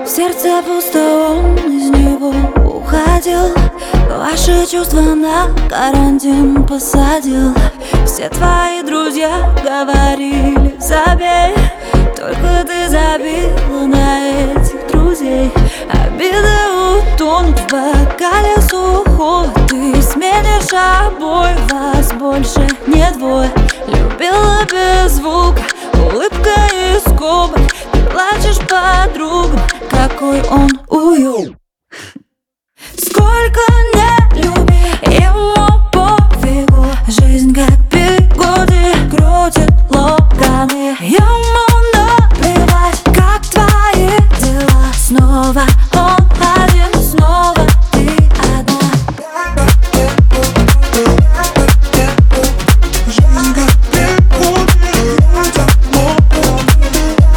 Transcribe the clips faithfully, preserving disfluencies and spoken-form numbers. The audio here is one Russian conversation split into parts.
Сердце пусто, он из него уходил. Ваши чувства на карантин посадил. Все твои друзья говорили: забей. Только ты забила на этих друзей. Обиды утонут в бокале сухой. Ты сменишь обои, вас больше не двое. Любила без звука, улыбка из губок. Ты плачешь подругам, какой он уют. Сколько не люби, ему пофигу. Жизнь как бигуди, крутит локоны. Ему наплевать, как твои дела. Снова он один, снова ты одна. Жизнь как бигуди, крутит локоны.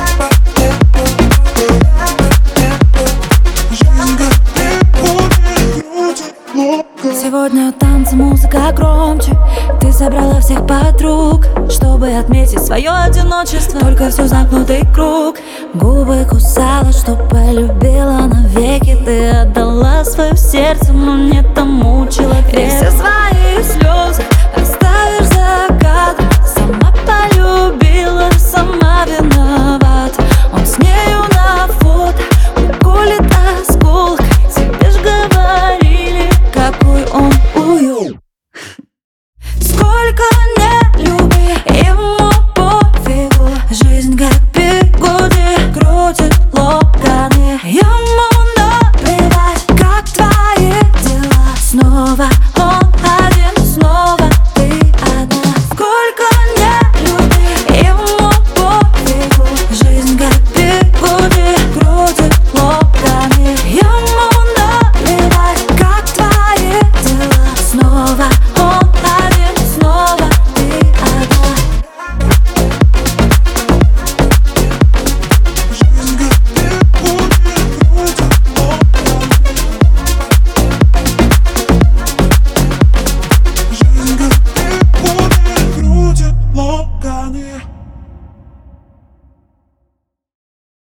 Жизнь как бигуди, крутит локоны. Сегодня танцы, музыка громче. Ты собрала всех подруг, чтобы отметить свое одиночество. Только все замкнутый круг. Губы кусала, что полюбила навеки. Ты отдала свое сердце, но не тому человеку. И все свои слезы